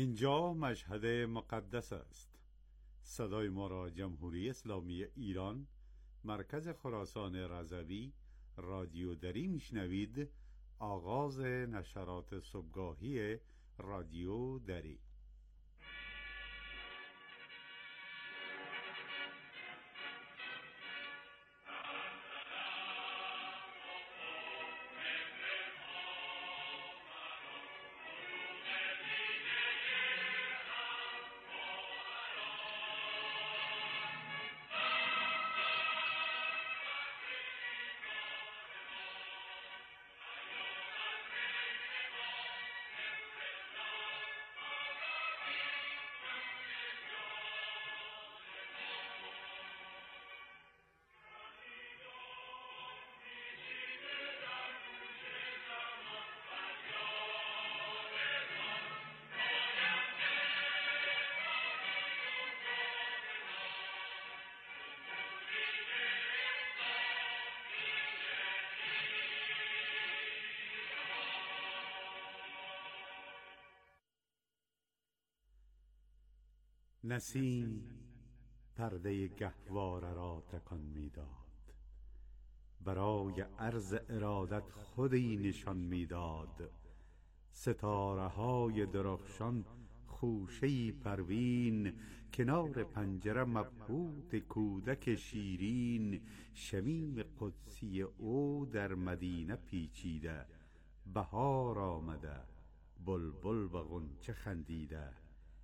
اینجا مشهد مقدس است. صدای ما را جمهوری اسلامی ایران، مرکز خراسان رضوی، رادیو دری میشنوید. آغاز نشرات صبحگاهی رادیو دری. نسیم پرده گهواره را تکان میداد، برای عرض ارادت خودی نشان میداد. ستاره های درخشان خوشه‌ای پروین، کنار پنجره مبهوت کودک شیرین. شمیم قدسی او در مدینه پیچیده، بهار آمده بلبل و غنچه خندیده.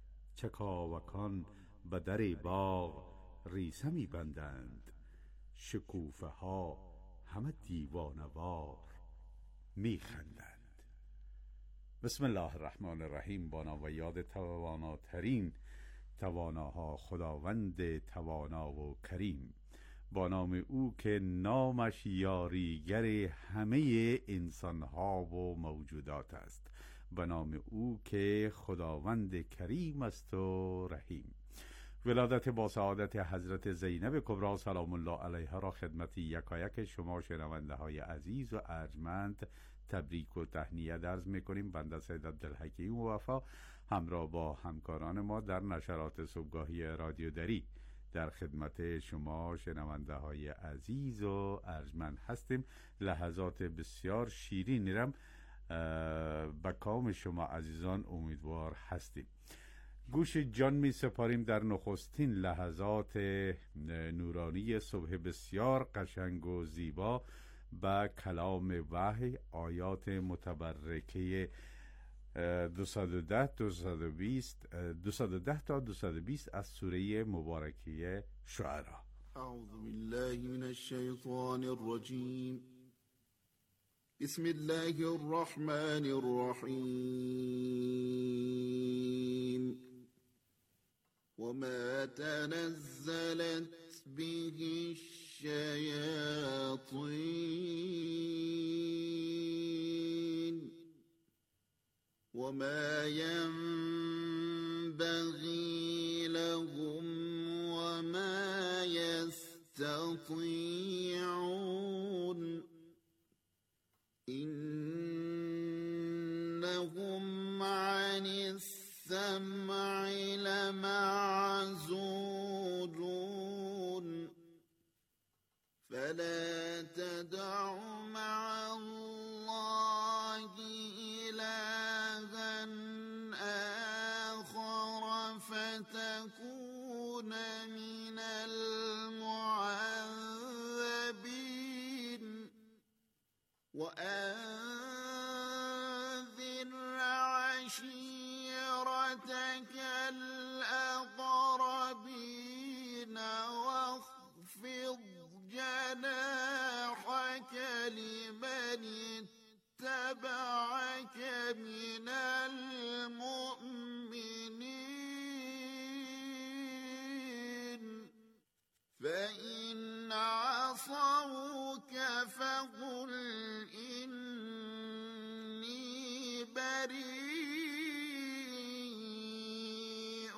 چکاوکان به در باغ ریسه می بندند، شکوفه ها همه دیوانوار می خندند. بسم الله الرحمن الرحیم. با نام و یاد تواناترین تواناها، خداوند توانا و کریم. با نام او که نامش یاریگر همه انسانها و موجودات است. به نام او که خداوند کریم است و رحیم. ولادت با سعادت حضرت زینب کبری سلام الله علیها را خدمت یکایک شما شنونده های عزیز و ارجمند تبریک و تهنیت عرض میکنیم. بنده سید عبدالحکیم وفا همراه با همکاران ما در نشرات صبحگاهی رادیو دری در خدمت شما شنونده های عزیز و ارجمند هستیم. لحظات بسیار شیرین رم به کام شما عزیزان امیدوار هستیم. گوش جان می سپاریم در نخستین لحظات نورانی صبح بسیار قشنگ و زیبا به کلام وحی، آیات متبرکه 210 تا 220 از سوره مبارکه شعرا. اعوذ بالله من الشیطان الرجیم. بسم الله الرحمن الرحیم. وما تنزلت به الشياطين وما ينبغي لهم وما يستطيعون إنهم عن السمع لمعزولون فلا تدع مع الله إلها آخر فتكون من المعذبين وأنذر عشيرتك الأقربين واخفض جناحك لمن اتبعك من المؤمنين فإن عصوك فقل إني بريء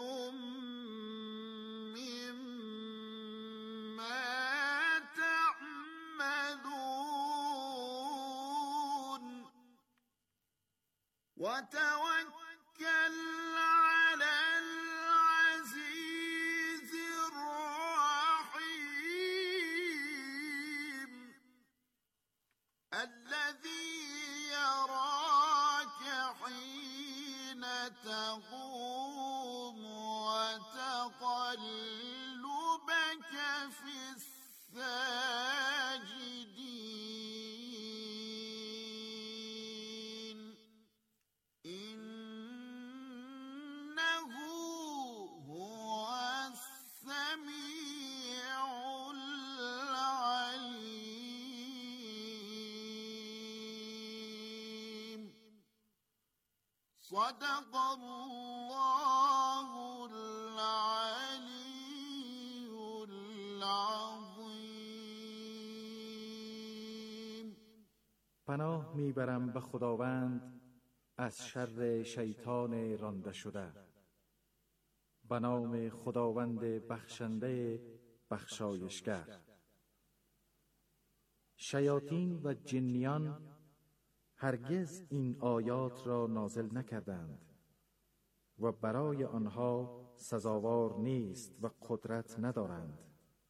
مما تعملون وتوكل على صدق الله العلی العظیم. پناه میبرم به خداوند از شر شیطان رانده شده. به نام خداوند بخشنده بخشایشگر. شیاطین و جنیان هرگز این آیات را نازل نکردند و برای آنها سزاوار نیست و قدرت ندارند.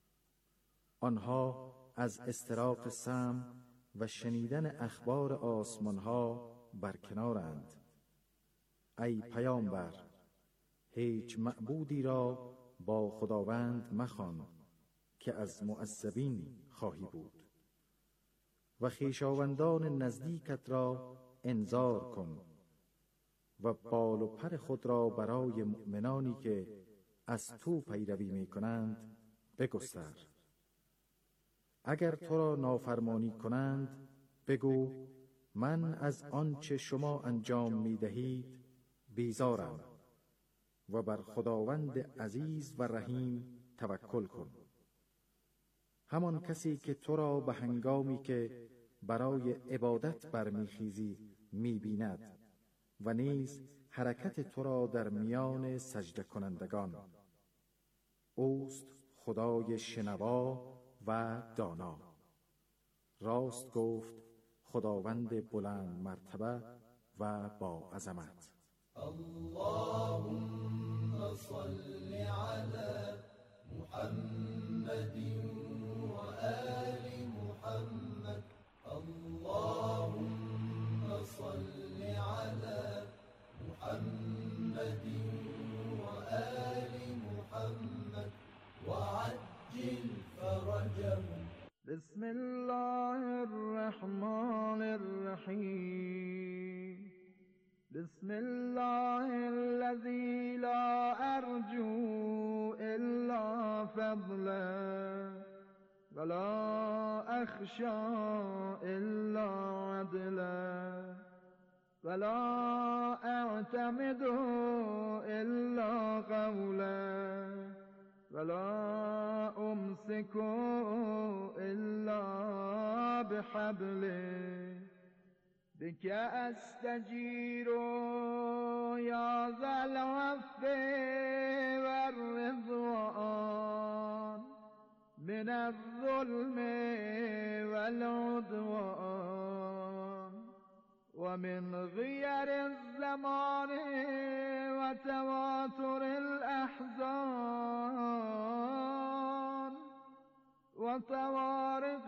آنها از استراق سمع و شنیدن اخبار آسمانها برکنارند. ای پیامبر، هیچ معبودی را با خداوند مخوان که از معذبین خواهی بود. و خویشاوندان نزدیکت را انذار کن و بال و پر خود را برای مؤمنانی که از تو پیروی می کنند بگستر. اگر تو را نافرمانی کنند بگو من از آنچه شما انجام می دهید بیزارم و بر خداوند عزیز و رحیم توکل کن. همان کسی که تو را به هنگامی که برای عبادت برمیخیزی میبیند و نیز حرکت تو را در میان سجده کنندگان. اوست خدای شنوا و دانا. راست گفت خداوند بلند مرتبه و با عظمت. اللهم صل على محمد وآل محمد. اللهم صل على محمد وآل محمد وعجل فرجهم. بسم الله الرحمن الرحيم. بسم الله الذي لا أرجو إلا فضله ولا أخشى إلا عدله ولا أعتمد إلا قوله ولا أمسك إلا بحبله. بك أستجير يا ذا العفو والرضوان من الظلم والعدوان ومن غير الزمان وتواتر الأحزان وطوارق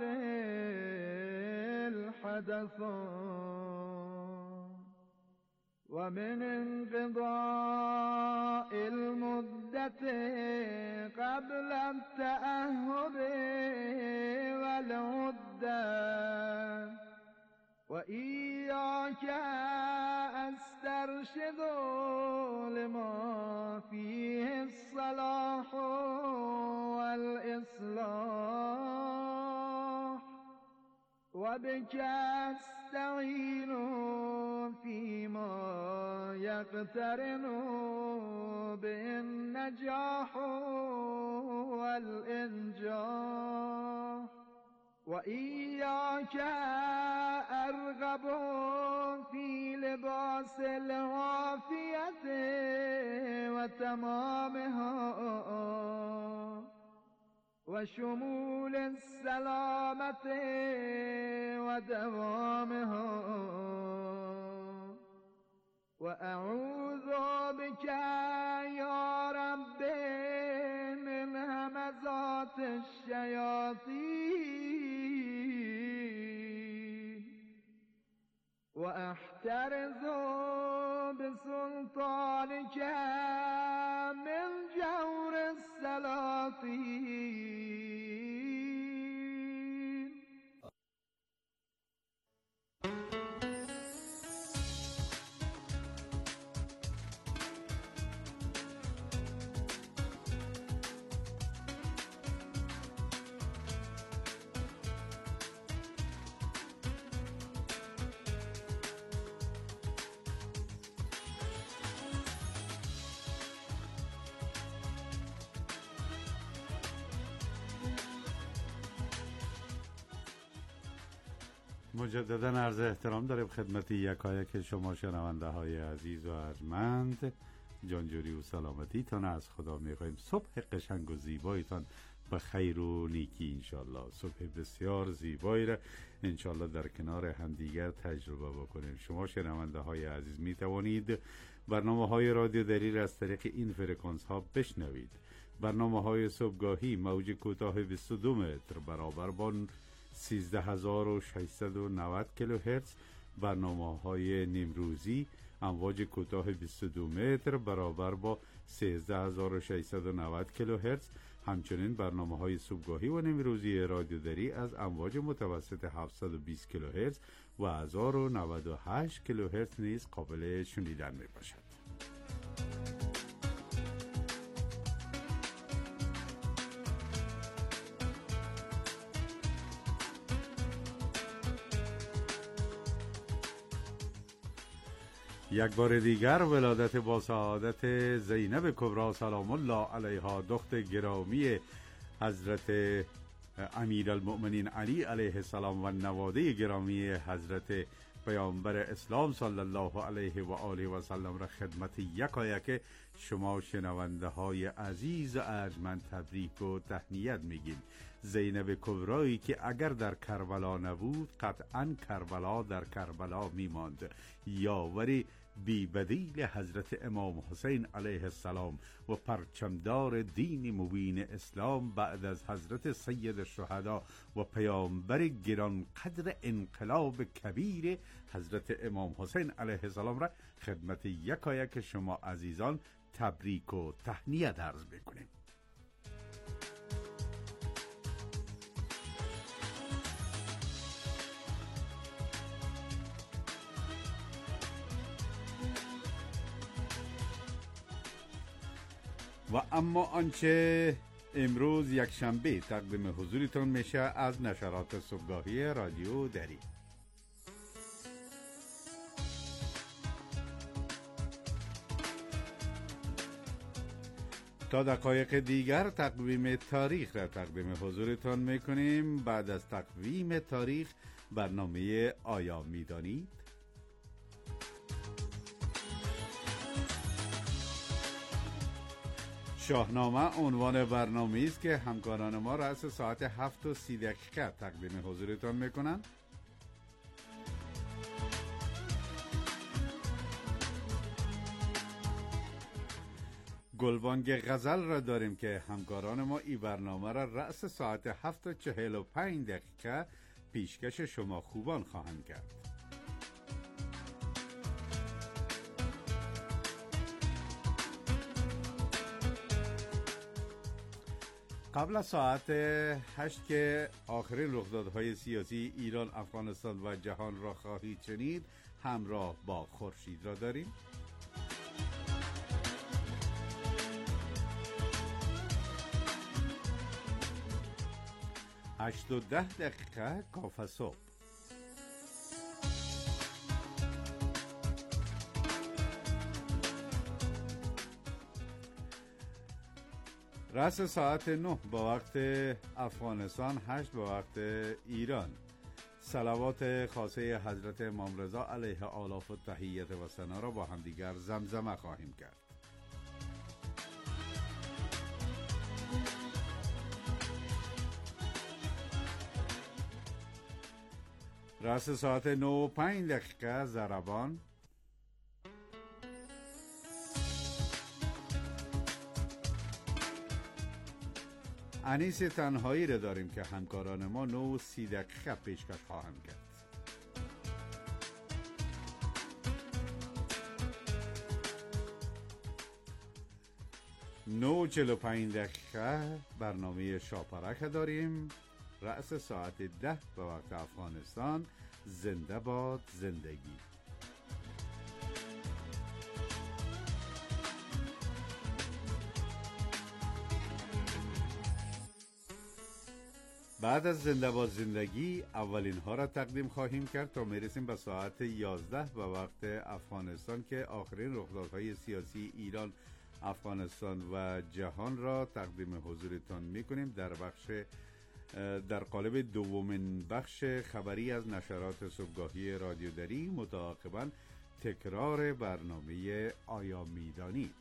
الحدثان ومن انقضاء المدة قبل التأهب والعدة. وإياك أسترشد لما فيه الصلاح والإصلاح وبك أستعين فيما يقترن به النجاح والإنجاح. وإياك أرغب في لباس العافية وتمامها وشمول السلامة ودوامها. وأعوذ بك يا رب من همزات الشياطين وأحترز بسلطانك من جور السلاطين. مجددا عرض احترام داریم خدمت یکایک شما شنونده های عزیز و ارجمند. جانجوری و سلامتیتان از خدا میخواییم. صبح قشنگ و زیبایتان به خیر و نیکی انشالله. صبح بسیار زیبایی را انشالله در کنار همدیگر تجربه بکنیم. شما شنونده های عزیز می توانید برنامه های رادیو دری را از طریق این فرکانس ها بشنوید. برنامه های صبحگاهی موج کوتاه 22 متر برابر با 13690 کیلوهرتز، برنامه های نیمروزی امواج کوتاه 22 متر برابر با 13690 کیلوهرتز، همچنین برنامه های صبحگاهی و نیمروزی رادیو دری از امواج متوسط 720 کیلوهرتز و 1098 کیلوهرتز نیز قابل شنیدن می باشد. یک بار دیگر ولادت با سعادت زینب کبری سلام الله علیها، دختر گرامی حضرت امیرالمؤمنین علی علیه السلام و نواده گرامی حضرت پیامبر اسلام صلی الله علیه و آله و سلم را خدمت یکایک شما شنونده های عزیز و ارجمند تبریک و تهنیت میگیم. زینب کبرایی که اگر در کربلا نبود قطعا کربلا در کربلا میماند. یاوری بی بدیل حضرت امام حسین علیه السلام و پرچمدار دین مبین اسلام بعد از حضرت سید الشهدا و پیامبر گران قدر انقلاب کبیر حضرت امام حسین علیه السلام را خدمت یکایک شما عزیزان تبریک و تهنیت عرض میکنیم. و اما آنچه امروز یک شنبه تقدیم حضورتون میشه از نشرات صبحگاهی رادیو دری. تا دقایق دیگر تقویم تاریخ را تقدیم حضورتون میکنیم. بعد از تقویم تاریخ برنامه آیا میدانید؟ شاهنامه عنوان برنامه است که همکاران ما رأس ساعت 7:30 تقدیم حضورتان میکنند. گلبانگ غزل را داریم که همکاران ما این برنامه را رأس ساعت 7:45 پیشکش شما خوبان خواهند کرد. قبل از ساعت 8 که آخرین رخدادهای سیاسی ایران، افغانستان و جهان را خواهید شنید، همراه با خورشید را داریم. 8:10 کافه صبح. رأس ساعت 9 با وقت افغانستان، 8 با وقت ایران، صلوات خاصه حضرت امام رضا علیه آلاف و تحیت و ثنا را با همدیگر زمزمه خواهیم کرد. رأس ساعت 9:05 ضربان. انیس تنهایی را داریم که همکاران ما 9:30 پیشکش خواهند کرد. 9:45 برنامه شاپرک داریم. رأس ساعت 10 به وقت افغانستان، زنده باد زندگی. بعد از زنده باد زندگی اولین ها را تقدیم خواهیم کرد تا میرسیم به ساعت 11 به وقت افغانستان که آخرین رخدادهای سیاسی ایران، افغانستان و جهان را تقدیم حضورتان میکنیم در بخش در قالب دومین بخش خبری از نشرات صبحگاهی رادیو دری، متعاقباً تکرار برنامه آیا میدانید.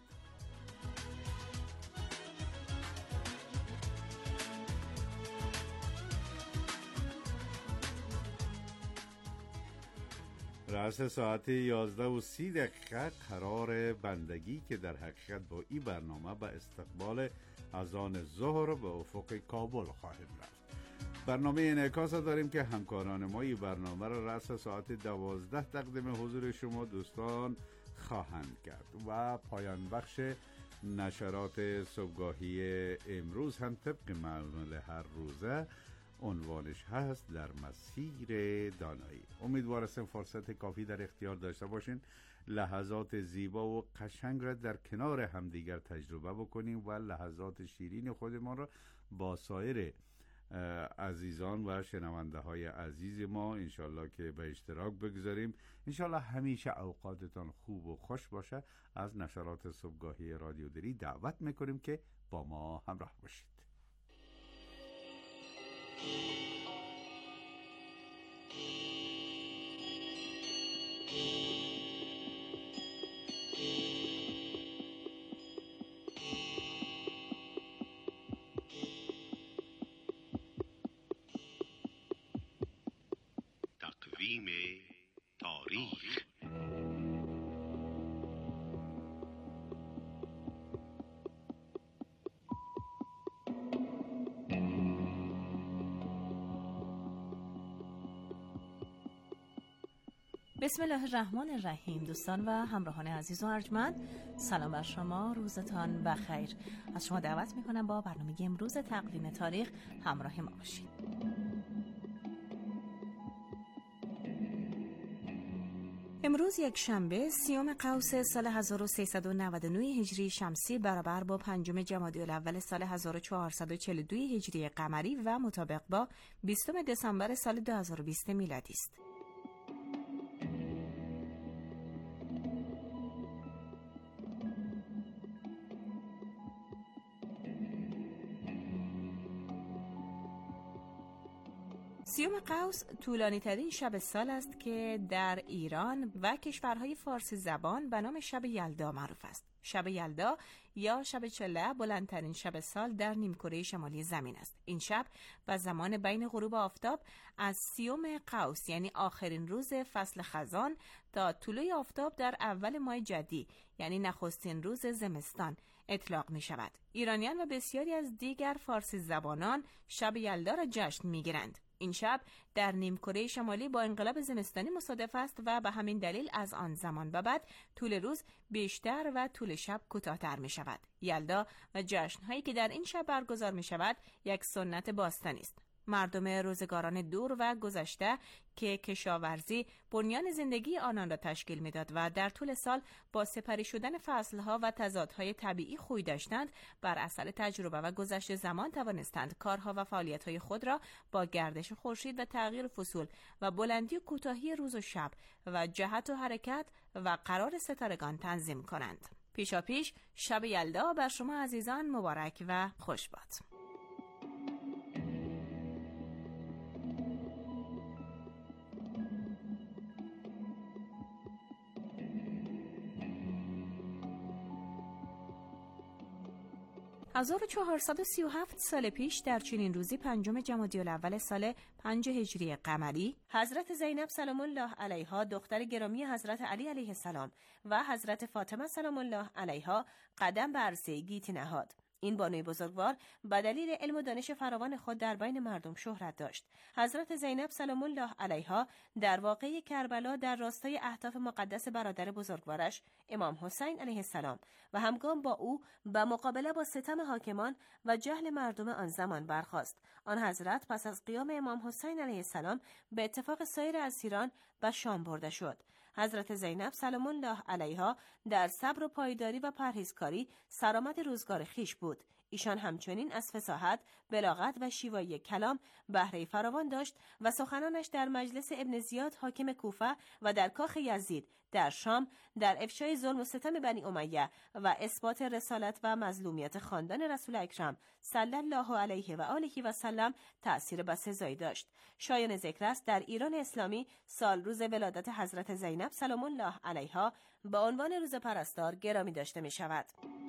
رأس ساعت 11:30 قرار بندگی که در حقیقت با این برنامه به استقبال اذان ظهر به افق کابل خواهیم رفت. برنامه انعکاس داریم که همکاران ما این برنامه را رأس ساعت 12 تقدیم حضور شما دوستان خواهند کرد و پایان بخش نشرات صبحگاهی امروز هم طبق معمول هر روزه عنوانش هست در مسیر دانایی. امیدوار هستم فرصت کافی در اختیار داشته باشین لحظات زیبا و قشنگ را در کنار همدیگر تجربه بکنیم و لحظات شیرین خودمان را با سایر عزیزان و شنونده های عزیز ما انشالله که به اشتراک بگذاریم. انشالله همیشه اوقاتتان خوب و خوش باشه. از نشرات صبحگاهی رادیو دری دعوت میکنیم که با ما همراه باشید. تقویم تاریخ. بسم الله الرحمن الرحیم. دوستان و همراهان عزیز و ارجمند، سلام بر شما، روزتان بخیر. از شما دعوت میکنم با برنامه امروز تقویم تاریخ همراه ما باشید. امروز یک شنبه 30 قوس سال 1399 هجری شمسی برابر با 5 جمادی الاول سال 1442 هجری قمری و مطابق با 20 دسامبر سال 2020 میلادی است. سیوم قوس طولانی ترین شب سال است که در ایران و کشورهای فارسی زبان به نام شب یلدا معروف است. شب یلدا یا شب چله بلندترین شب سال در نیمکره شمالی زمین است. این شب و زمان بین غروب آفتاب از سیوم قوس یعنی آخرین روز فصل خزان تا طلوع آفتاب در اول ماه جدی یعنی نخستین روز زمستان اطلاق می شود. ایرانیان و بسیاری از دیگر فارسی زبانان شب یلدا را جشن می گیرند. این شب در نیمکره شمالی با انقلاب زمستانی مصادف است و به همین دلیل از آن زمان به بعد طول روز بیشتر و طول شب کوتاه‌تر می شود. یلدا و جشن‌هایی که در این شب برگزار می شود یک سنت باستانی است. مردم روزگاران دور و گذشته که کشاورزی بنیان زندگی آنان را تشکیل میداد و در طول سال با سپری شدن فصلها و تضادهای طبیعی خوی داشتند، بر اثر تجربه و گذشت زمان توانستند کارها و فعالیت‌های خود را با گردش خورشید و تغییر فصول و بلندی و کوتاهی روز و شب و جهت و حرکت و قرار ستارگان تنظیم کنند. پیشاپیش شب یلدا بر شما عزیزان مبارک و خوش باد. 1437 سال پیش در چنین روزی 5 جمادی الاول سال 5 هجری قمری حضرت زینب سلام الله علیها دختر گرامی حضرت علی علیه السلام و حضرت فاطمه سلام الله علیها قدم به عرصه گیتی نهاد. این بانوی بزرگوار به دلیل علم و دانش فراوان خود در بین مردم شهرت داشت. حضرت زینب سلام الله علیها در واقعه کربلا در راستای اهداف مقدس برادر بزرگوارش امام حسین علیه السلام و همگام با او به مقابله با ستم حاکمان و جهل مردم آن زمان برخاست. آن حضرت پس از قیام امام حسین علیه السلام به اتفاق سایر اسیران به شام برده شد. حضرت زینب سلام الله علیها در صبر و پایداری و پرهیزکاری سرآمد روزگار خیش بود. ایشان همچنین از فصاحت، بلاغت و شیوایی کلام بهره فراوان داشت و سخنانش در مجلس ابن زیاد حاکم کوفه و در کاخ یزید در شام در افشای ظلم و ستم بنی امیه و اثبات رسالت و مظلومیت خاندان رسول اکرم صلی الله علیه و آله و سلم تأثیر بسزایی داشت. شایان ذکر است در ایران اسلامی سال روز ولادت حضرت زینب سلام الله علیها به عنوان روز پرستار گرامی داشته می شود.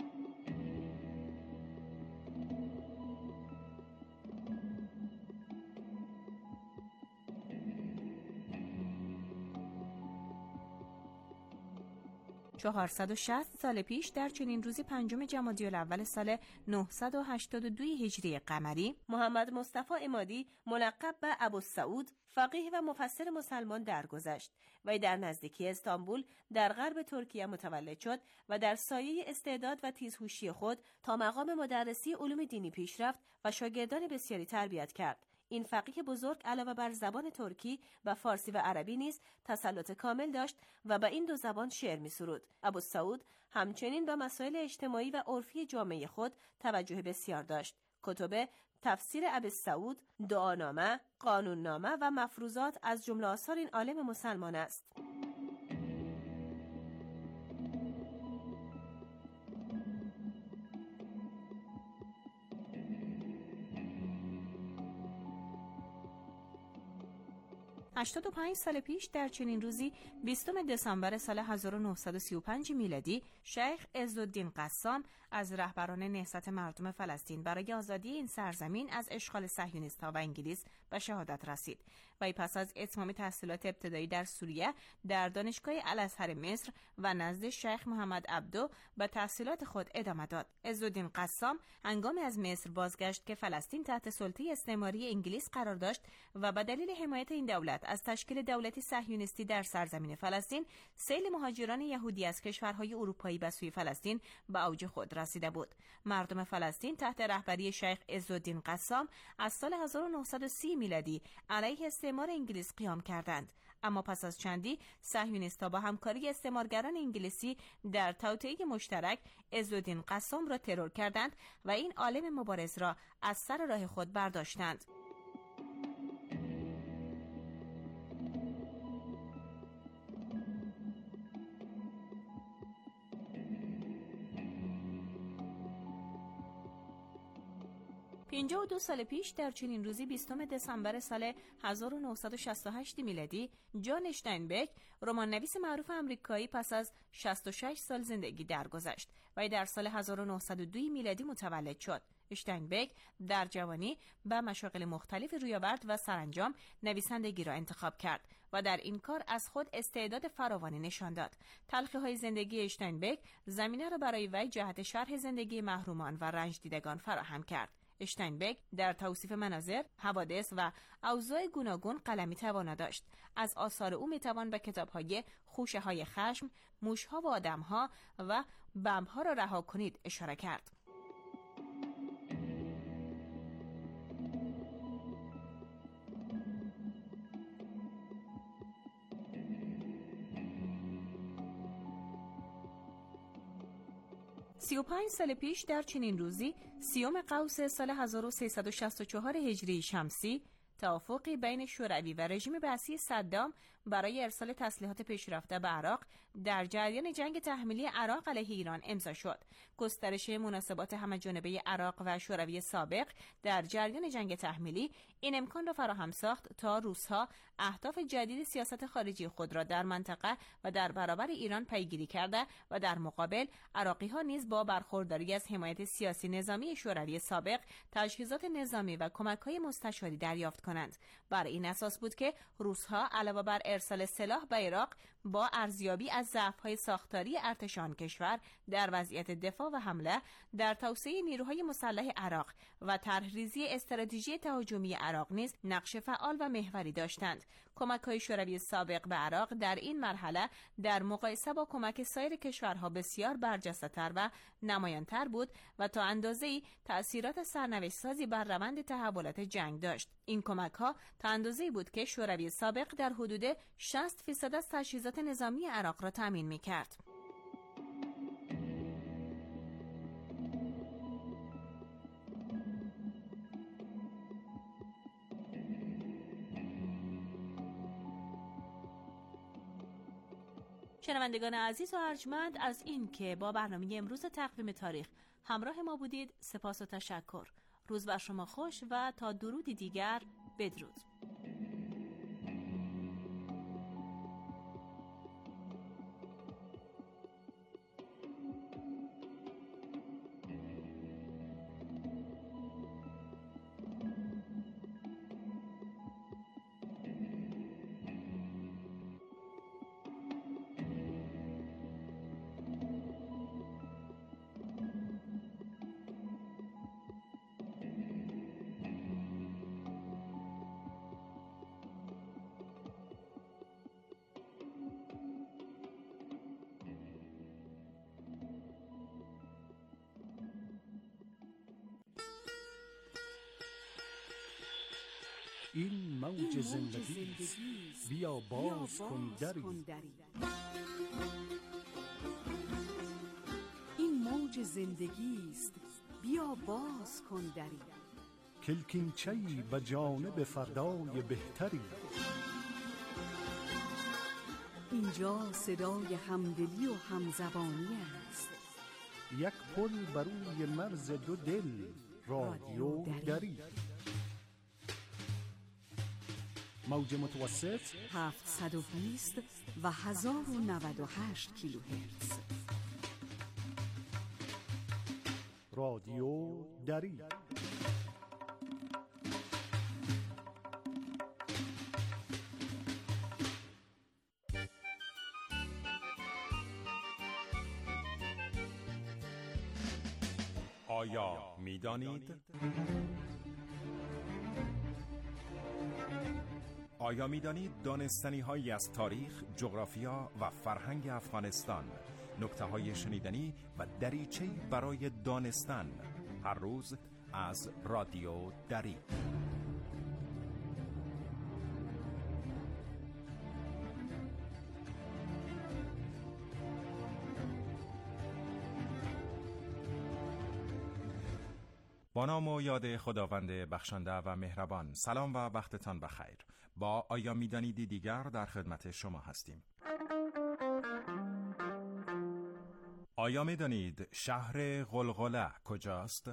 سال پیش در چنین روزی 5 جمادی الاول سال 982 هجری قمری محمد مصطفی عمادی ملقب به ابوالسعود فقیه و مفسر مسلمان درگذشت و در نزدیکی استانبول در غرب ترکیه متولد شد و در سایه استعداد و تیزهوشی خود تا مقام مدرسی علوم دینی پیش رفت و شاگردان بسیاری تربیت کرد. این فقیه بزرگ علاوه بر زبان ترکی و فارسی و عربی نیز تسلط کامل داشت و به این دو زبان شعر می‌سرود. ابوالسعود همچنین به مسائل اجتماعی و عرفی جامعه خود توجه بسیار داشت. کتب تفسیر ابوالسعود، دعانامه، قانوننامه و مفروضات از جمله آثار این عالم مسلمان است. 85 سال پیش در چنین روزی 20 دسامبر سال 1935 میلادی شیخ عزالدین قسام از رهبران نهضت مردم فلسطین برای آزادی این سرزمین از اشغال صهیونیست‌ها و انگلیس به شهادت رسید و پس از اتمام تحصیلات ابتدایی در سوریه در دانشگاه الازهر مصر و نزد شیخ محمد عبدو به تحصیلات خود ادامه داد. عزالدین قسام هنگامی از مصر بازگشت که فلسطین تحت سلطه استعماری انگلیس قرار داشت و به دلیل حمایت این دولت از تشکیل دولتی صهیونیستی در سرزمین فلسطین، سیل مهاجران یهودی از کشورهای اروپایی به سوی فلسطین به اوج خود رسیده بود. مردم فلسطین تحت رهبری شیخ عزالدین قسام از سال 1930 میلادی علیه استعمار انگلیس قیام کردند، اما پس از چندی صهیونیست‌ها با همکاری استعمارگران انگلیسی در توطئه مشترک عزالدین قسام را ترور کردند و این عالم مبارز را از سر راه خود برداشتند. اینجا و 2 سال پیش در چنین روزی 20 دسامبر سال 1968 میلادی جان اشتاینبک رمان‌نویس معروف آمریکایی پس از 66 سال زندگی درگذشت و در سال 1902 میلادی متولد شد. اشتاینبک در جوانی به مشاغل مختلف روی آورد و سرانجام نویسندگی را انتخاب کرد و در این کار از خود استعداد فراوانی نشان داد. تلخی‌های زندگی اشتاینبک زمینه را برای وی جهت شرح زندگی محرومان و رنج دیدگان فراهم کرد. اشتاینبک در توصیف مناظر، حوادث و اوضاع گوناگون قلمی توانا داشت. از آثار او میتوان به کتاب‌های خوشه‌های خشم، موش‌ها و آدم‌ها و بمب‌ها را رها کنید اشاره کرد. سی و 5 سال پیش در چنین روزی 30 قوس سال 1364 هجری شمسی توافقی بین شوروی و رژیم بعثی صدام برای ارسال تسلیحات پیشرفته به عراق در جریان جنگ تحمیلی عراق علیه ایران امضا شد. گسترش مناسبات همه‌جانبه عراق و شوروی سابق در جریان جنگ تحمیلی این امکان را فراهم ساخت تا روس‌ها اهداف جدید سیاست خارجی خود را در منطقه و در برابر ایران پیگیری کرده و در مقابل عراقی‌ها نیز با برخورداری از حمایت سیاسی نظامی شوروی سابق تجهیزات نظامی و کمک‌های مستشاری دریافت کنند. بر این اساس بود که روس‌ها علاوه بر ارسال سلاح به عراق با ارزیابی از ضعف‌های ساختاری ارتش آن کشور در وضعیت دفاع و حمله در توسعه نیروهای مسلح عراق و طرح‌ریزی استراتژی تهاجمی عراق نیز نقش فعال و محوری داشتند. کمک‌های شوروی سابق به عراق در این مرحله در مقایسه با کمک سایر کشورها بسیار برجسته‌تر و نمایان‌تر بود و تا اندازه‌ای تأثیرات سرنوشت‌سازی بر روند تحولات جنگ داشت. این کمک‌ها تا اندازه‌ای بود که شوروی سابق در حدود 60% از تجهیزات نظامی عراق را تامین می‌کرد. شنوندگان عزیز و ارجمند، از این که با برنامه امروز تقویم تاریخ همراه ما بودید سپاس و تشکر. روز بر شما خوش و تا درودی دیگر بدرود. این موج زندگی بیا باز کن دری. این موج زندگی است، بیا باز کن دری. کلکینچه‌ای به جانب فردای بهتری. اینجا صدای همدلی و همزبانی است. یک پل بر روی مرز دو دل، رادیو دری. موج متوسط 720 و 1098 کیلوهرتز. رادیو دری. آیا می‌دانید؟ آیا می‌دانید دانستنی‌هایی از تاریخ، جغرافیا و فرهنگ افغانستان، نکته‌های شنیدنی و دریچه‌ای برای دانستن، هر روز از رادیو دری. با نام و یاد خداوند بخشنده و مهربان. سلام و وقتتان بخیر. با آیا می‌دانیدی دیگر در خدمت شما هستیم. آیا می‌دانید شهر غلغله کجاست؟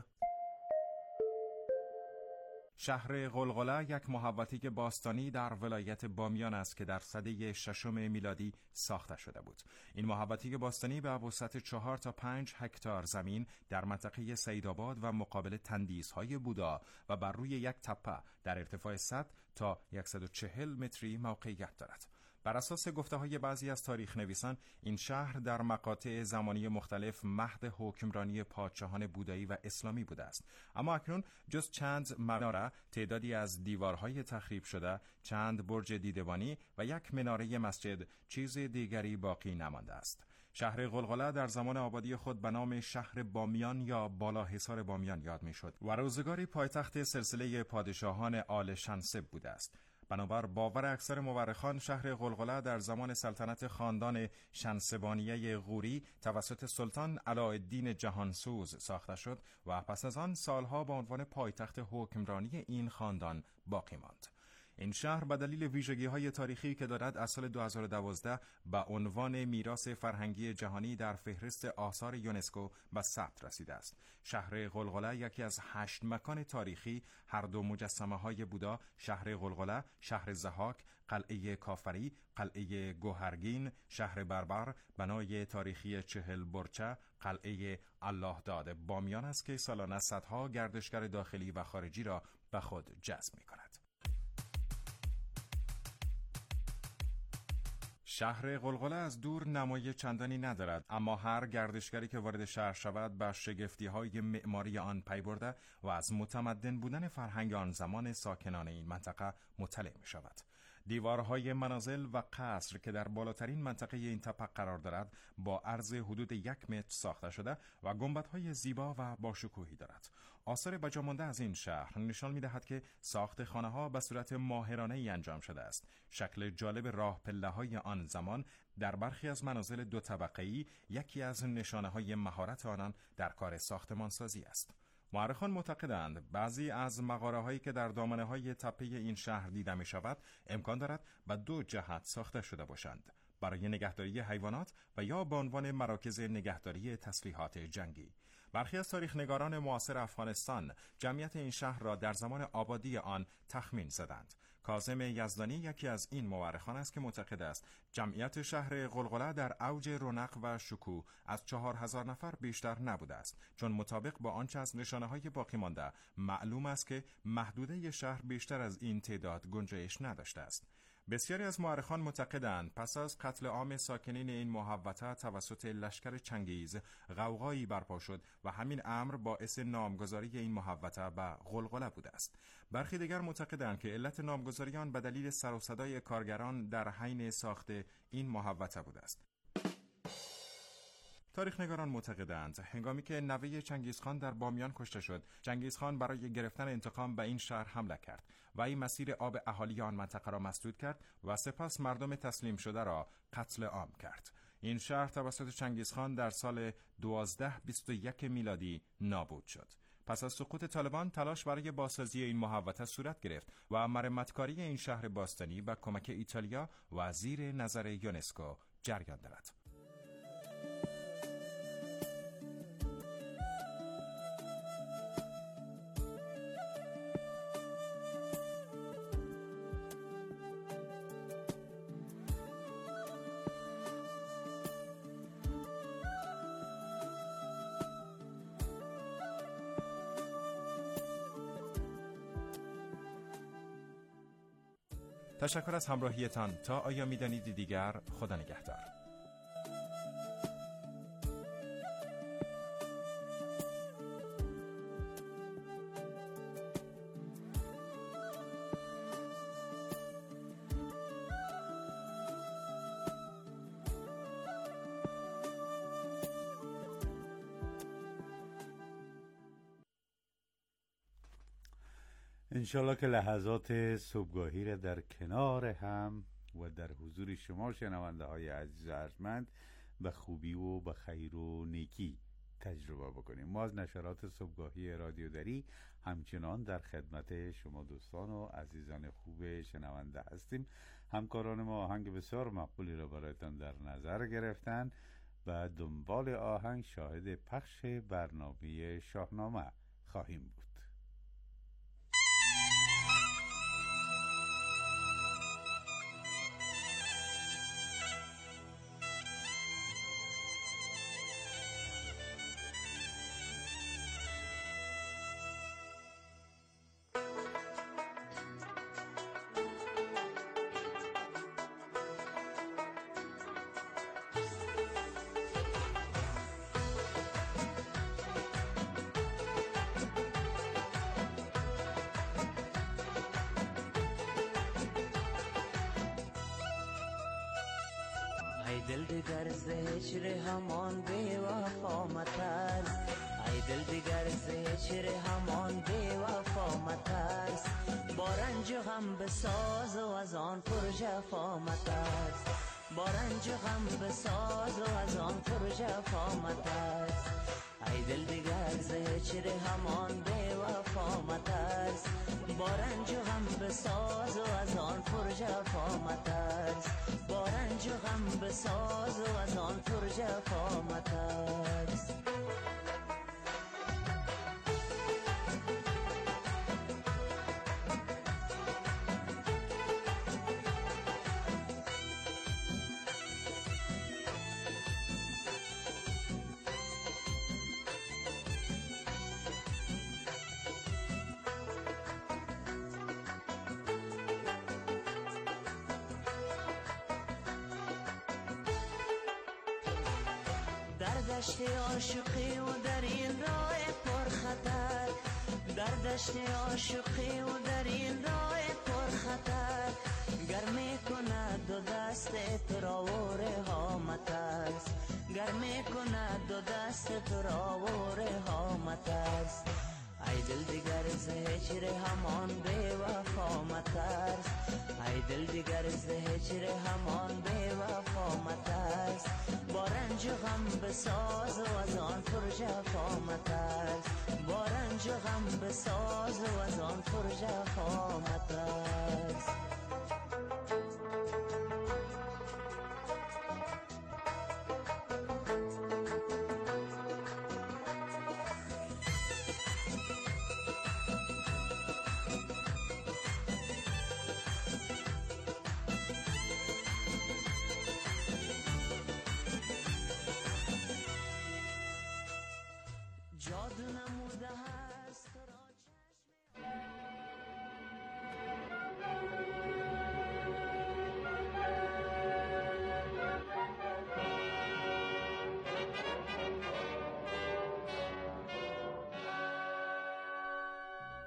شهر غلغله یک محوطه باستانی در ولایت بامیان است که در سده 6 میلادی ساخته شده بود. این محوطه باستانی به وسعت 4 تا 5 هکتار زمین در منطقه سیدآباد و مقابل تندیس‌های بودا و بر روی یک تپه در ارتفاع 100 تا 140 متری موقعیت دارد. بر اساس گفته‌های بعضی از تاریخ نویسان، این شهر در مقاطع زمانی مختلف مهد حکمرانی پادشاهان بودایی و اسلامی بوده است. اما اکنون جز چند مناره، تعدادی از دیوارهای تخریب شده، چند برج دیدبانی و یک مناره مسجد، چیز دیگری باقی نمانده است. شهر غلغله در زمان آبادی خود به نام شهر بامیان یا بالاحصار بامیان یاد می‌شد و روزگاری پایتخت سلسله پادشاهان آل شنسب بوده است. بنابر باور اکثر مورخان، شهر غلغله در زمان سلطنت خاندان شنسبانیه غوری توسط سلطان علاءالدین جهانسوز ساخته شد و پس از آن سالها به عنوان پایتخت حکمرانی این خاندان باقی ماند. این شهر به دلیل ویژگی‌های تاریخی که دارد از سال 2012 به عنوان میراث فرهنگی جهانی در فهرست آثار یونسکو به ثبت رسیده است. شهر غلغله یکی از 8 مکان تاریخی، هر دو مجسمه‌های بودا، شهر غلغله، شهر ضحاک، قلعه کافری، قلعه گوهرگین، شهر بربر، بنای تاریخی 40 برچه، قلعه الله داد بامیان است که سالانه صدها گردشگر داخلی و خارجی را به خود جذب می‌کند. شهر غلغله از دور نمای چندانی ندارد، اما هر گردشگری که وارد شهر شود به شگفتی‌های معماری آن پی برده و از متمدن بودن فرهنگ آن زمان ساکنان این منطقه مطلع می‌شود. دیوارهای منازل و قصر که در بالاترین منطقه این تپه قرار دارد با عرض حدود 1 متر ساخته شده و گنبدهای زیبا و باشکوهی دارد. آثار بجامانده از این شهر نشان می‌دهد که ساخت خانه‌ها به صورت ماهرانه‌ای انجام شده است. شکل جالب راه پله‌های آن زمان در برخی از منازل 2 طبقه‌ای یکی از نشانه‌های مهارت آنان در کار ساختمانسازی است. مورخان معتقدند بعضی از مغاره‌هایی که در دامنه‌های تپه این شهر دیده می‌شود امکان دارد به 2 جهت ساخته شده باشند. برای نگهداری حیوانات و یا به عنوان مراکز نگهداری تسلیحات جنگی. برخی از تاریخ‌نگاران معاصر افغانستان جمعیت این شهر را در زمان آبادی آن تخمین زدند. کاظم یزدانی یکی از این مورخان است که معتقد است جمعیت شهر غلغله در اوج رونق و شکوه از 4000 نفر بیشتر نبوده است، چون مطابق با آنچه از نشانه‌های باقی مانده معلوم است که محدوده شهر بیشتر از این تعداد گنجایش نداشته است. بسیاری از مورخان معتقدند پس از قتل عام ساکنین این محوطه توسط لشکر چنگیز غوغایی برپا شد و همین امر باعث نامگذاری این محوطه به غلغله بوده است. برخی دیگر معتقدند که علت نامگذاری آن به دلیل سر و صدای کارگران در حین ساخت این محوطه بوده است. تاریخ‌نگاران معتقدند هنگامی که نوه چنگیزخان در بامیان کشته شد، چنگیزخان برای گرفتن انتقام به این شهر حمله کرد و این مسیر آب اهالی آن منطقه را مسدود کرد و سپس مردم تسلیم شده را قتل عام کرد. این شهر توسط چنگیزخان در سال 1221 میلادی نابود شد. پس از سقوط طالبان تلاش برای بازسازی این محوطه صورت گرفت و مرمتکاری این شهر باستانی با کمک ایتالیا و زیر نظر یونسکو جریان دارد. تشکر از همراهیتان. تا آیا می‌دانید دیگر، خدا نگهدار. انشالله که لحظات صبحگاهی را در کنار هم و در حضور شما شنونده های عزیز و ارجمند به خوبی و به خیر و نیکی تجربه بکنیم. ما از نشرات صبحگاهی رادیو دری همچنان در خدمت شما دوستان و عزیزان خوب شنونده هستیم. همکاران ما آهنگ بسیار مقبولی را برایتان در نظر گرفتن و دنبال آهنگ شاهد پخش برنامه شاهنامه خواهیم بود. ای دل دیگر ز هجر همان بی وفا مترس، ای دل دیگر ز هجر همان بی وفا مترس، با رنج و غم بساز و از آن پر جفا مترس، با رنج و غم بساز و از آن پر جفا مترس، ای دل دیگر ز هجر همان بی وفا مترس، با رنج و غم بساز و از آن پر جفا مترس، با رنج و غم بساز و از آن پر جفا مترس. در دشت عاشقی و در این راه پرخطر، در دشت عاشقی و در این راه پرخطر، گر می کند دو دست تراوره ها مترس، گر می کند دو دست تراوره ها مترس، ای دل دیگر ز هجر همان بی وفا مترس، ای دل دیگر ز هجر همان بی وفا مترس، با رنج و غم بساز و از آن پر جفا مترس، با رنج و غم بساز و از آن پر جفا مترس.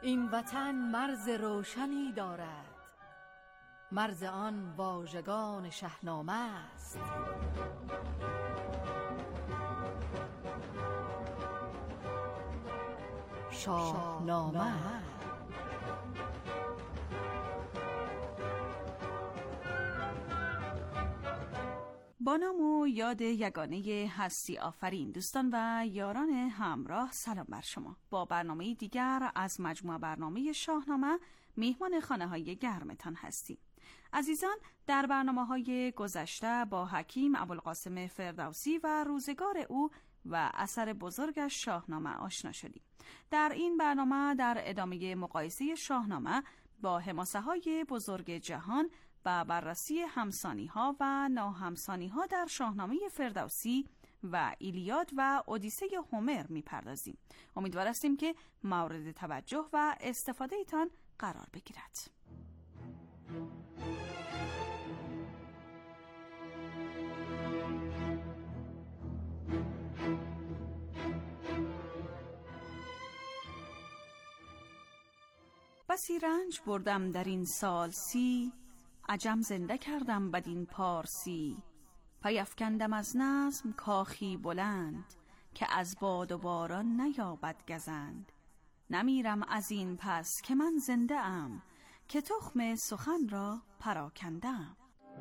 این وطن مرز روشنی دارد، مرز آن واژگان شاهنامه است. شاهنامه. با نام و یاد یگانه هستی آفرین دوستان و یاران همراه، سلام بر شما. با برنامه دیگر از مجموعه برنامه شاهنامه میهمان خانه های گرمتان هستیم. عزیزان، در برنامه‌های گذشته با حکیم ابوالقاسم فردوسی و روزگار او و اثر بزرگش شاهنامه آشنا شدیم. در این برنامه در ادامه مقایسه شاهنامه با حماسه‌های بزرگ جهان و بررسی همسانی‌ها و ناهمسانی‌ها در شاهنامه فردوسی و ایلیاد و اودیسه هومر می‌پردازیم. امیدوار هستیم که مورد توجه و استفاده ایتان قرار بگیرد. بسی رنج بردم در این سال سی، عجم زنده کردم بدین پارسی. پیفکندم از نظم کاخی بلند، که از باد و باران نیابد گزند. نمیرم از این پس که من زنده ام، که تخم سخن را پراکندم.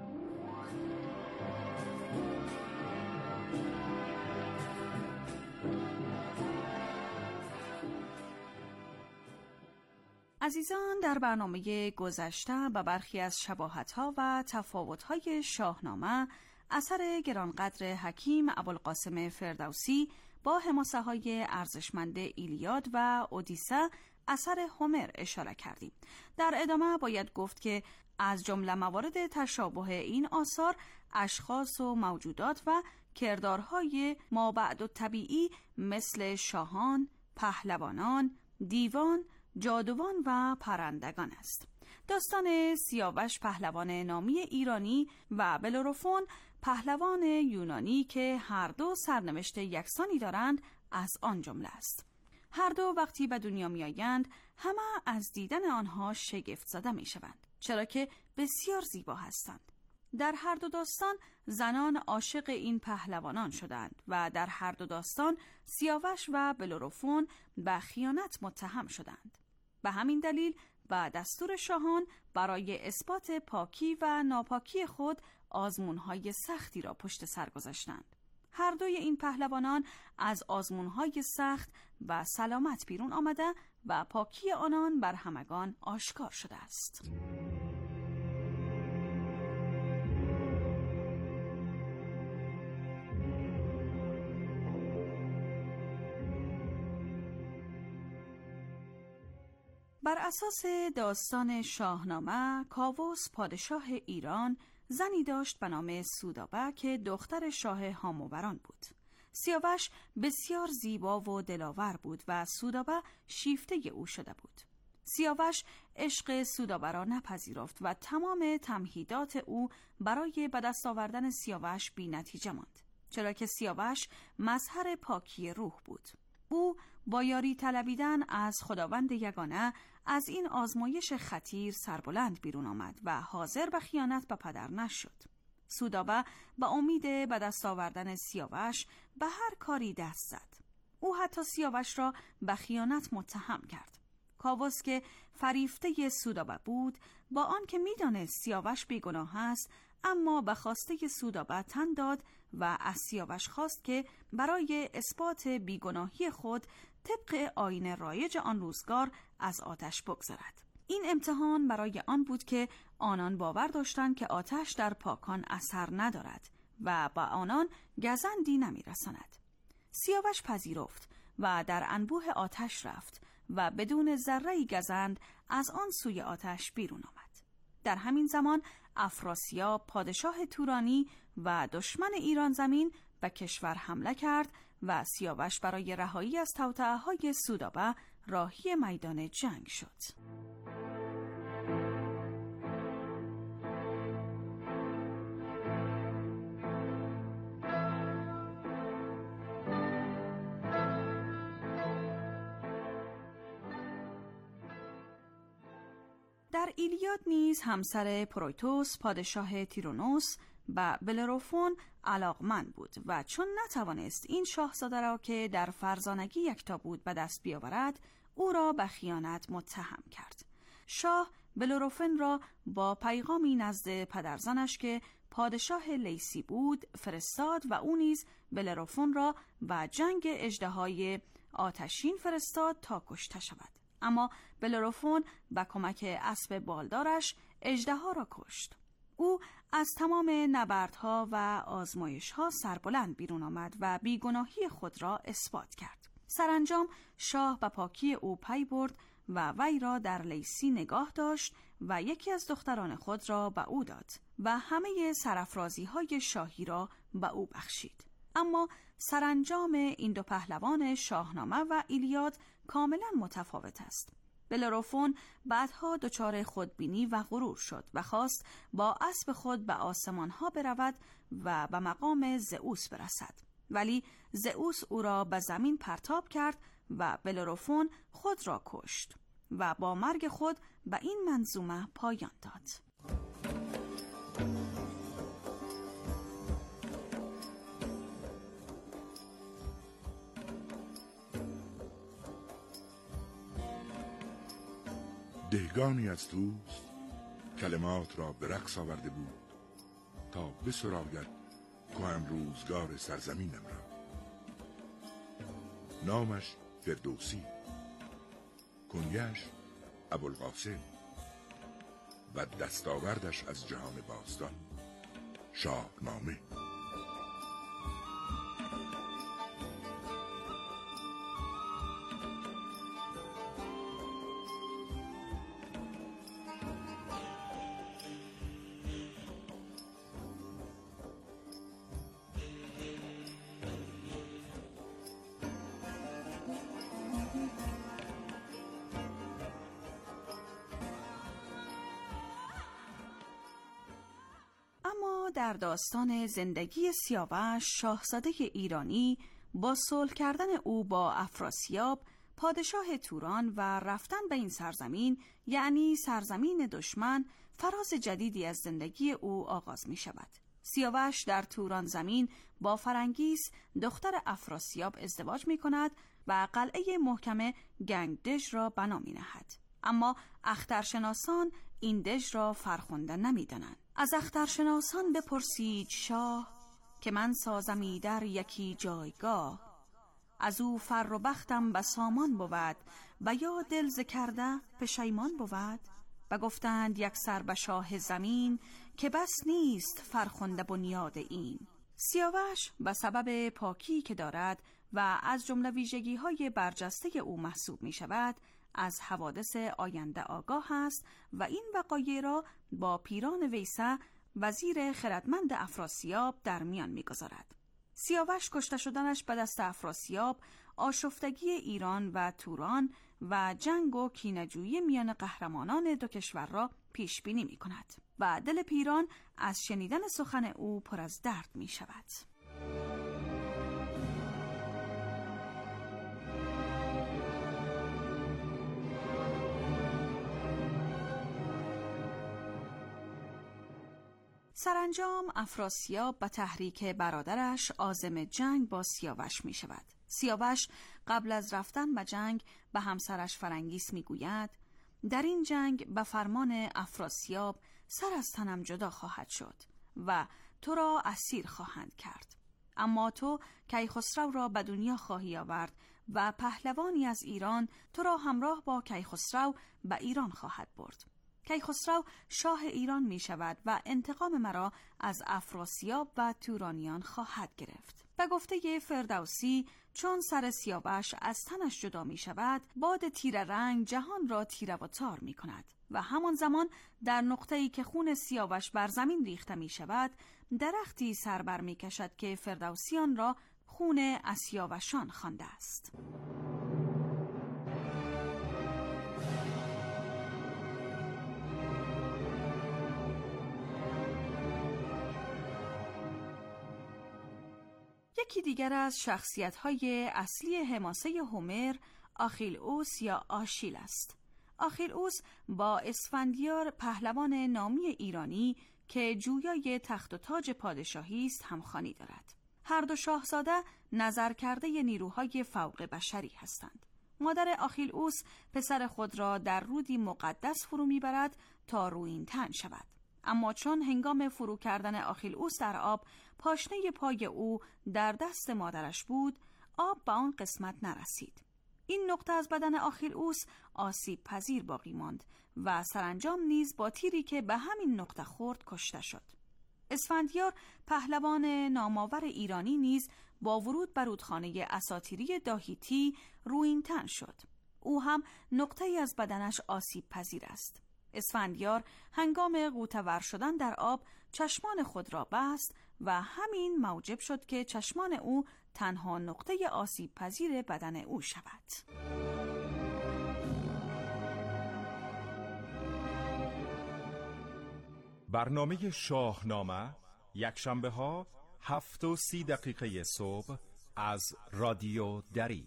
عزیزان، در برنامه گذشته به برخی از شباهت‌ها و تفاوت‌های شاهنامه اثر گرانقدر حکیم ابوالقاسم فردوسی با حماسه‌های ارزشمند ایلیاد و اودیسه اثر هومر اشاره کردیم. در ادامه باید گفت که از جمله موارد تشابه این آثار اشخاص و موجودات و کردارهای مابعد طبیعی مثل شاهان، پهلوانان، دیوان، جادوان و پرندگان است. داستان سیاوش پهلوان نامی ایرانی و بلروفون پهلوان یونانی که هر دو سرنوشت یکسانی دارند از آن جمله است. هر دو وقتی به دنیا می آیند همه از دیدن آنها شگفت زده می شوند، چرا که بسیار زیبا هستند. در هر دو داستان زنان عاشق این پهلوانان شدند و در هر دو داستان سیاوش و بلروفون به خیانت متهم شدند. به همین دلیل با دستور شاهان برای اثبات پاکی و ناپاکی خود آزمون‌های سختی را پشت سر گذاشتند. هر دوی این پهلوانان از آزمون‌های سخت و سلامت بیرون آمده و پاکی آنان بر همگان آشکار شده است. بر اساس داستان شاهنامه، کاووس پادشاه ایران زنی داشت به نام سودابه که دختر شاه هاماوران بود. سیاوش بسیار زیبا و دلاور بود و سودابه شیفته او شده بود. سیاوش عشق سودابه را نپذیرفت و تمام تمهیدات او برای به دست آوردن سیاوش بی نتیجه ماند، چرا که سیاوش مظهر پاکی روح بود. او با یاری طلبیدن از خداوند یگانه از این آزمایش خطیر سربلند بیرون آمد و حاضر به خیانت به پدر نشد. سودابه با امید به دست آوردن سیاوش به هر کاری دست زد. او حتی سیاوش را به خیانت متهم کرد. کاووس که فریفته سودابه بود، با آنکه می‌دانست سیاوش بیگناه است، اما به خواسته سودابه تن داد و از سیاوش خواست که برای اثبات بیگناهی خود طبق آیین رایج آن روزگار از آتش بگذرد. این امتحان برای آن بود که آنان باور داشتند که آتش در پاکان اثر ندارد و با آنان گزندی نمی‌رساند. سیاوش پذیرفت و در انبوه آتش رفت و بدون ذره‌ای گزند از آن سوی آتش بیرون آمد. در همین زمان افراسیاب پادشاه تورانی و دشمن ایران زمین به کشور حمله کرد و سیاوش برای رهایی از توطئه‌های سودابه راهی میدان جنگ شد. در ایلیاد نیز همسر پرویتوس پادشاه تیرونوس و بلروفون علاقمند بود و چون نتوانست این شاهزاده را که در فرزانگی یکتا بود به دست بیاورد، او را به خیانت متهم کرد. شاه بلروفون را با پیغامی نزد پدرزنش که پادشاه لیسی بود فرستاد و او نیز بلروفون را و جنگ اژدهای آتشین فرستاد تا کشته شود. اما بلروفون با کمک اسب بالدارش اژدها را کشت. او از تمام نبردها و آزمایش‌ها سربلند بیرون آمد و بیگناهی خود را اثبات کرد. سرانجام شاه به پاکی او پی برد و وی را در لیسی نگاه داشت و یکی از دختران خود را به او داد و همه سرافرازی‌های شاهی را به او بخشید. اما سرانجام این دو پهلوان شاهنامه و ایلیاد کاملا متفاوت است. بلروفون بعدها دچار خودبینی و غرور شد و خواست با اسب خود به آسمانها برود و به مقام زئوس برسد، ولی زئوس او را به زمین پرتاب کرد و بلروفون خود را کشت و با مرگ خود به این منظومه پایان داد. دهگانی از دوست کلمات را به رقص آورده بود تا بسراید کهن روزگار سرزمینم را. نامش فردوسی، کنیش ابوالقاسم و دستاوردش از جهان باستان شاهنامه. در داستان زندگی سیاوش، شاهزاده ایرانی، با صلح کردن او با افراسیاب پادشاه توران و رفتن به این سرزمین، یعنی سرزمین دشمن، فراز جدیدی از زندگی او آغاز می شود. سیاوش در توران زمین با فرنگیس دختر افراسیاب ازدواج می کند و قلعه محکم گنگدژ را بنا می نهد. اما اخترشناسان این دژ را فرخنده نمی دانند. از اخترشناسان بپرسید شاه که من سازمی در یکی جایگاه. از او فر و بختم به سامان بود و یا دل ز کرده پشیمان بود. و گفتند یک سر به شاه زمین که بس نیست فرخنده بنیاد این. سیاوش به سبب پاکی که دارد و از جمله ویژگی‌های برجسته او محسوب می شود از حوادث آینده آگاه است و این وقایع را با پیران ویسه وزیر خردمند افراسیاب در میان می‌گذارد. سیاوش کشته شدنش به دست افراسیاب آشفتگی ایران و توران و جنگ و کینه‌جویی میان قهرمانان دو کشور را پیش بینی می‌کند و دل پیران از شنیدن سخن او پر از درد می‌شود. سرانجام افراسیاب به تحریک برادرش عازم جنگ با سیاوش می شود. سیاوش قبل از رفتن به جنگ به همسرش فرنگیس می گوید در این جنگ به فرمان افراسیاب سر از تنم جدا خواهد شد و تو را اسیر خواهند کرد. اما تو کیخسرو را به دنیا خواهی آورد و پهلوانی از ایران تو را همراه با کیخسرو به ایران خواهد برد. کیخسرو شاه ایران می شود و انتقام مرا از افراسیاب و تورانیان خواهد گرفت. به گفته فردوسی چون سر سیاوش از تنش جدا می شود، باد تیره رنگ جهان را تیره و تار می کند و همان زمان در نقطه‌ای که خون سیاوش بر زمین ریخته می شود، درختی سر بر می کشد که فردوسیان را خون اسیاوشان خوانده است. یکی دیگر از شخصیت‌های اصلی حماسه هومر آخیلئوس یا آشیل است. آخیلئوس با اسفندیار پهلوان نامی ایرانی که جویای تخت و تاج پادشاهی است همخوانی دارد. هر دو شاهزاده نظر کرده نیروهای فوق بشری هستند. مادر آخیلئوس پسر خود را در رودی مقدس فرو میبرد تا رویینتن شود. اما چون هنگام فرو کردن آخیلئوس در آب پاشنه پای او در دست مادرش بود، آب به آن قسمت نرسید. این نقطه از بدن آخیلئوس آسیب پذیر باقی ماند و سرانجام نیز با تیری که به همین نقطه خورد کشته شد. اسفندیار پهلوان نامآور ایرانی نیز با ورود بر رودخانه اساطیری داهیتی رویینتن شد. او هم نقطه‌ای از بدنش آسیب پذیر است. اسفندیار هنگام غوطه‌ور شدن در آب چشمان خود را بست و همین موجب شد که چشمان او تنها نقطه آسیب پذیر بدن او شود. برنامه شاهنامه یکشنبه ها 7:30 صبح از رادیو دری.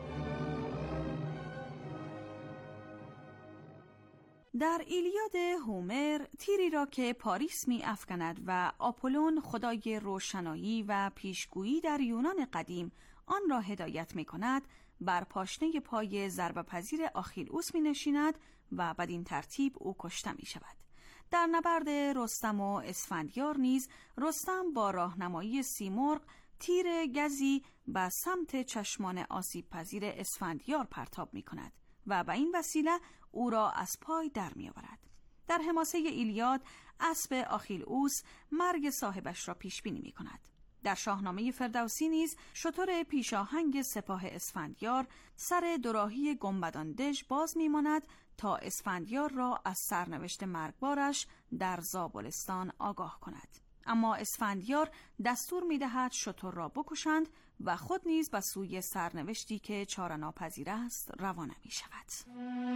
در ایلیاد هومر تیری را که پاریس می افکند و آپولون خدای روشنایی و پیشگویی در یونان قدیم آن را هدایت می کند، بر پاشنه پای ضربه‌پذیر آخیلئوس می نشیند و بدین ترتیب او کشته می شود. در نبرد رستم و اسفندیار نیز رستم با راهنمایی سیمرغ تیر گزی به سمت چشمان آسیب پذیر اسفندیار پرتاب می کند و به این وسیله او را از پای در می آورد. در حماسه ایلیاد اسب آخیلئوس مرگ صاحبش را پیش بینی می کند. در شاهنامه فردوسی نیز شتر پیشاهنگ سپاه اسفندیار سر دوراهی گنبدان دژ باز می ماند تا اسفندیار را از سرنوشت مرگبارش در زابلستان آگاه کند. اما اسفندیار دستور می دهد شتر را بکشند و خود نیز به سوی سرنوشتی که چاره ناپذیر است روانه می شود.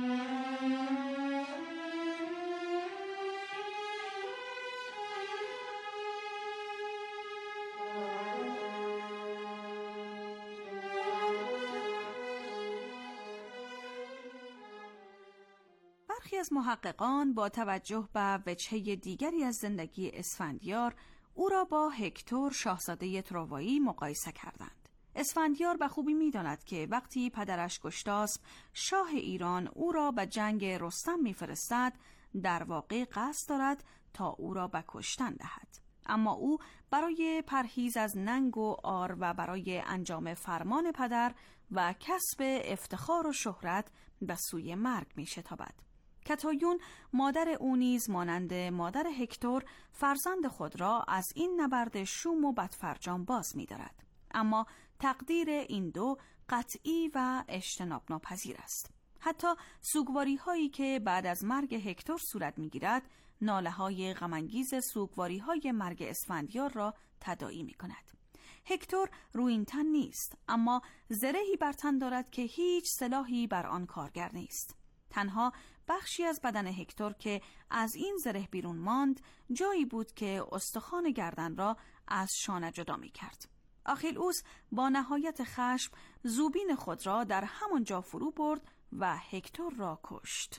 برخی از محققان با توجه به وجهه دیگری از زندگی اسفندیار او را با هکتور شاهزاده تروایی مقایسه کردند. اسفندیار به خوبی می‌داند که وقتی پدرش گشتاسپ شاه ایران او را به جنگ رستم می‌فرستد، در واقع قصد دارد تا او را به کشتن دهد. اما او برای پرهیز از ننگ و عار و برای انجام فرمان پدر و کسب افتخار و شهرت به سوی مرگ می‌شتابد. کتایون مادر او نیز مانند مادر هکتور فرزند خود را از این نبرد شوم و بدفرجام باز می‌دارد. اما تقدیر این دو قطعی و اجتناب ناپذیر است. حتی سوگواری هایی که بعد از مرگ هکتور صورت می‌گیرد، ناله های غم‌انگیز سوگواری های مرگ اسفندیار را تداعی می‌کند. هکتور رویینتن نیست، اما زرهی بر تن دارد که هیچ سلاحی بر آن کارگر نیست. تنها بخشی از بدن هکتور که از این زره بیرون ماند جایی بود که استخوان گردن را از شانه جدا می کرد. آخیلئوس با نهایت خشم زوبین خود را در همان جا فرو برد و هکتور را کشت.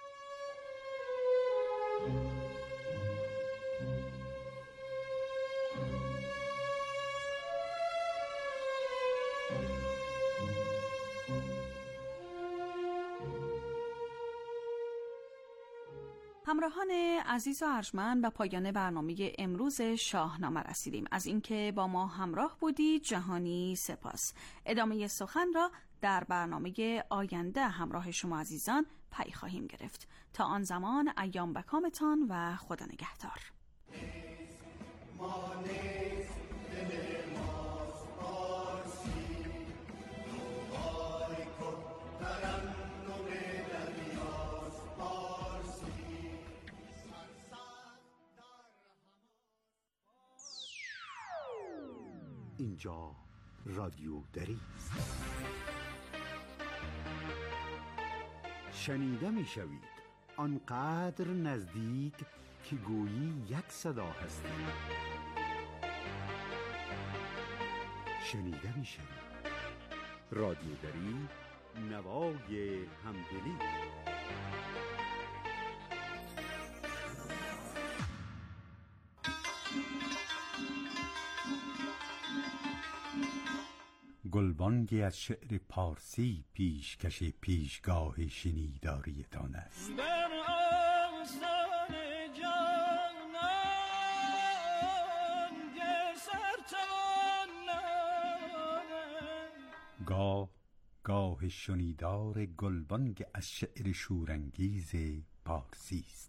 همراهان عزیز و ارجمند، به پایان برنامه امروز شاهنامه رسیدیم. از اینکه با ما همراه بودید جهانی سپاس. ادامه سخن را در برنامه آینده همراه شما عزیزان پی خواهیم گرفت. تا آن زمان ایام بکامتان و خدا نگهدار. اینجا رادیو دری است. شنیده می شوید آنقدر نزدیک که گویی یک صدا هستی. شنیده می شوید رادیو دری، نوای همدلی. گلبانگی از شعر پارسی پیشکش پیشگاه شنیداریتان است. گاه شنیدار گلبانگ از شعر شورانگیز پارسی است.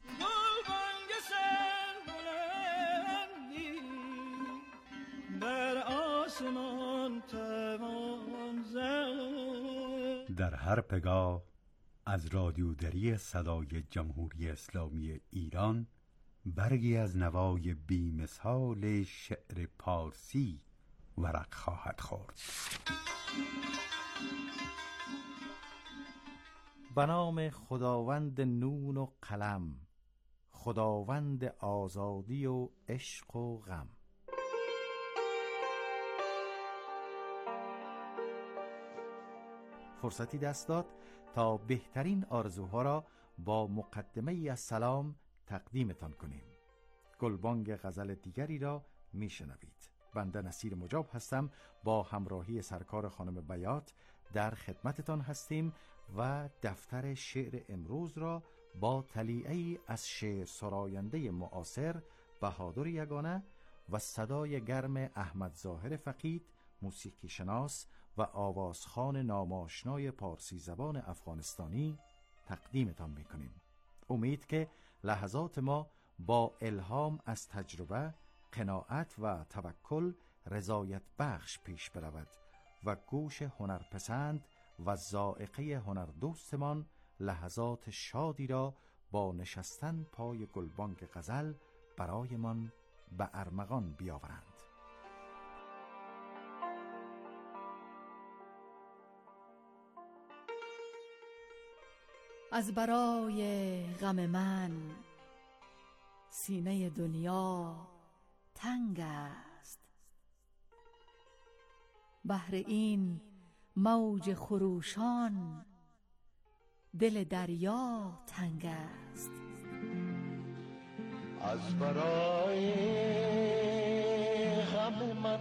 در هر پگاه از رادیودری صدای جمهوری اسلامی ایران برگی از نوای بی‌مثال شعر پارسی ورق خواهد خورد. به نام خداوند نون و قلم، خداوند آزادی و عشق و غم. فرصتی دست داد تا بهترین آرزوها را با مقدمه ای از سلام تقدیمتان کنیم. گلبانگ غزل دیگری را میشنوید. بنده نصیر مجاب هستم، با همراهی سرکار خانم بیات در خدمتتان هستیم و دفتر شعر امروز را با تلیعه‌ای از شعر سراینده معاصر بهادر یگانه و صدای گرم احمد ظاهر فقید، موسیقی شناس و آوازخوان ناماشنای پارسی زبان افغانستانی تقدیمتان میکنیم. امید که لحظات ما با الهام از تجربه، قناعت و توکل رضایت بخش پیش برود و گوش هنرپسند و ذائقه هنردوستمان لحظات شادی را با نشستن پای گلبانگ غزل برایمان به ارمغان بیاورند. از برای غم من سینه دنیا تنگ است، بهر این موج خروشان دل دریا تنگ است. از برای غم من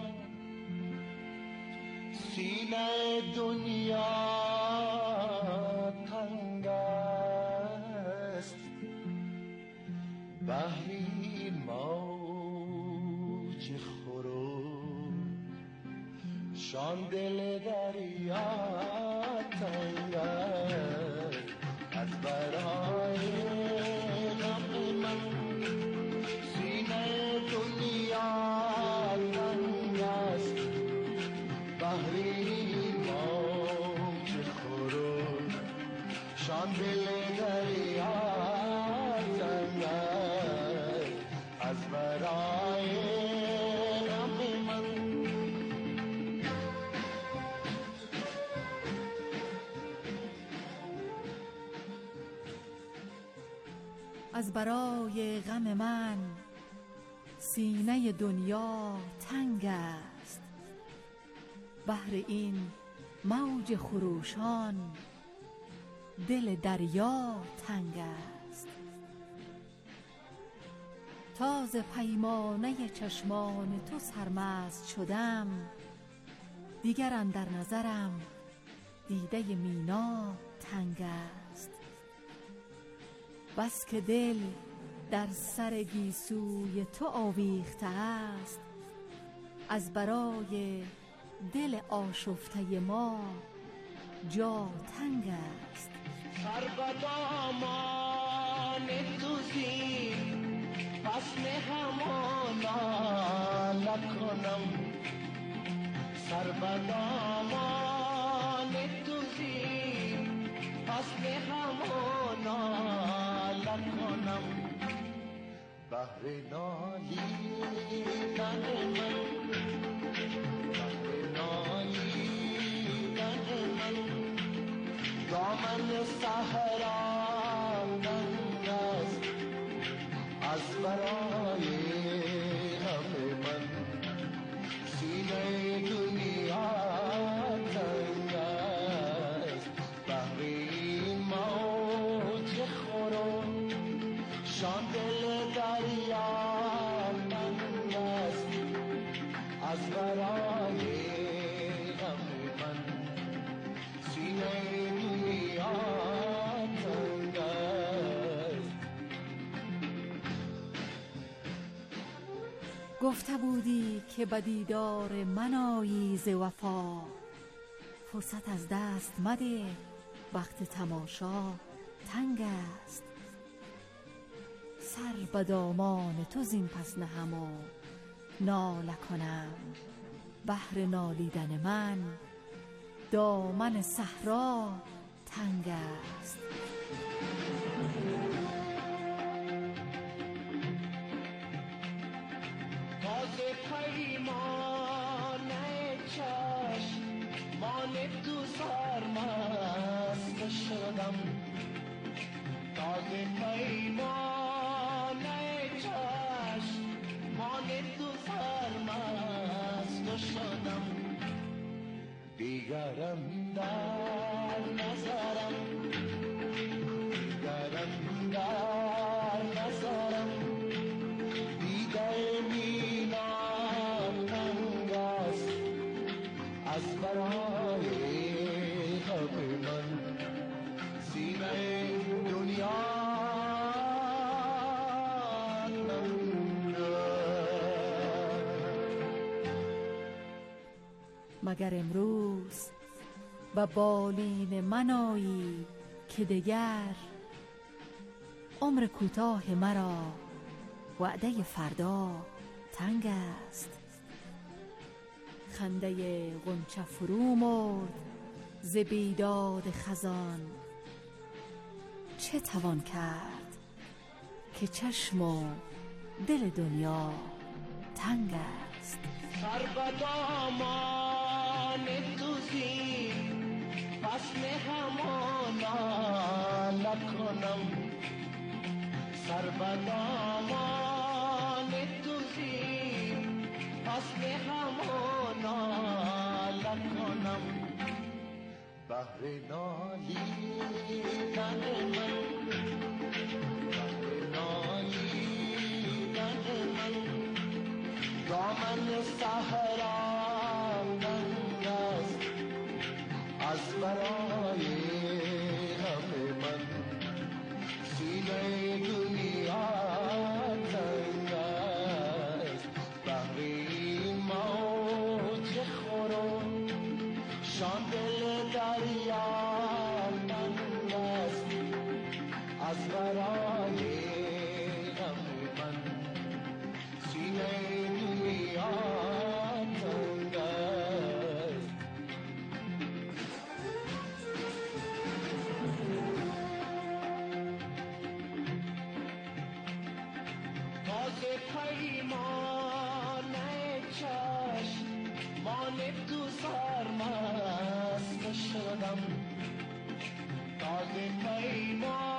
سینه دنیا تنگ است، بهر این موج خروشان دل دریا تنگ است. از برای غم من سینه دنیا تنگ است، بهر این موج خروشان دل دریا تنگ است. از برای غم من از برای غم من سینه دنیا تنگ است، بهر این موج خروشان دل دریا تنگ است. تاز پیمانه چشمان تو سرمست شدم، دیگر اندر نظرم دیده مینا تنگ است. بس که دل در سر گیسوی تو آویخته است، از برای دل آشفته ما جا تنگ است. سر به دامان تو زین پس مهمانا نکنم، سر به دامان تو زین پس مهمانا نکنم، بهر نالیدن من بهر نالیدن من دامن صحرا تنگ است. از برای غم من سینه دنیا تنگ است، بهر این موج خروشان دل دریا تنگ است. از برای غم من گفته بودی که به دیدار من آیی ز وفا، فرصت از دست مده وقت تماشا تنگ است. سر به دامان تو زین پس نهم و ناله کنم، بهر نالیدن من دامن صحرا تنگ است. تازه پیمان چشم مان تو سرمست شدم، تازه پیمان چشم مان تو سرمست شدم. دیگرم در نظرم، دیگرم در نظرم، دیگر مینام تنگ است از برای غم من. سینه دنیا تنگ مگر امروز به بالین من آیی که دگر عمر کوتاه مرا وعده فردا تنگ است. خنده غنچه فرو مرد ز بیداد خزان، چه توان کرد که چشم و دل دنیا تنگ است. سر به دامان تو زین پس مهمانا نکنم، سر به دامان تو زین پس مهمانا نکنم. بهر نالیدن من، بهر نالیدن من دامن صحرا تنگ است از برای غم من. سینه دنیا تنگ است بهر این موج خورم، شان دل دریا تنگ است از برای غم من. سینه دنیا تنگ است. تازه پیمان چشم مان تو سرمست شدم، تازه پیمان